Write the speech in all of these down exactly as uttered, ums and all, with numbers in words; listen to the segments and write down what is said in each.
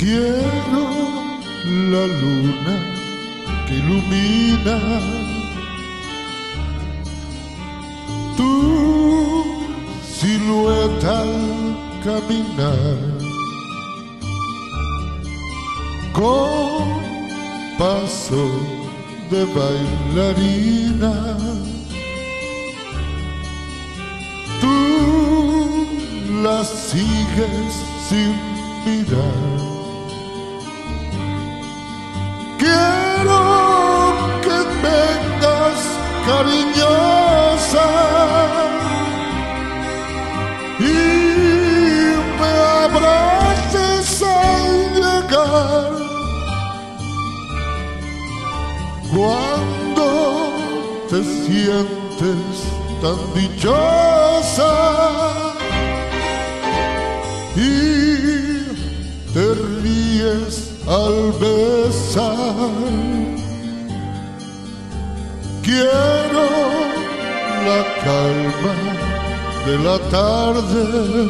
Quiero la luna que ilumina tu silueta al caminar, con paso de bailarina. Tú la sigues sin mirar. Quiero que vengas cariñosa y me abraces al llegar. Cuando te sientes tan dichosa y te ríes al besar, quiero la calma de la tarde,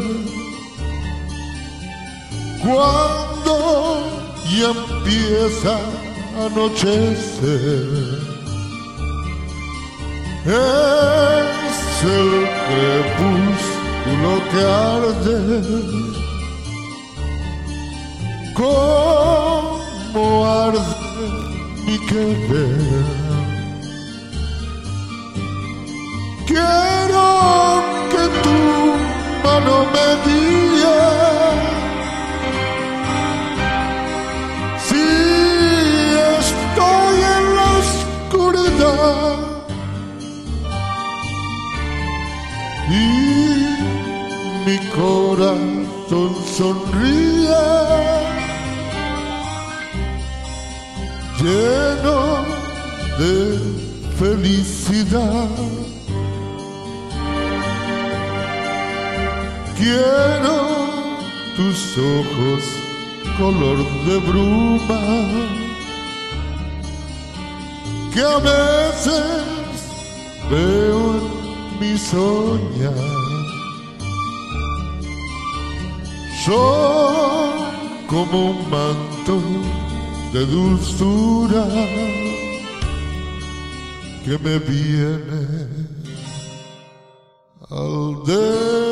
cuando ya empieza a anochecer. Es el crepúsculo que arde, como arde mi querer. Quiero que tu mano me guíe, si estoy en la oscuridad, y mi corazón sonríe, lleno de felicidad. Quiero tus ojos color de bruma, que a veces veo en mi soñar. Son como un manto de dulzura que me viene al despertar.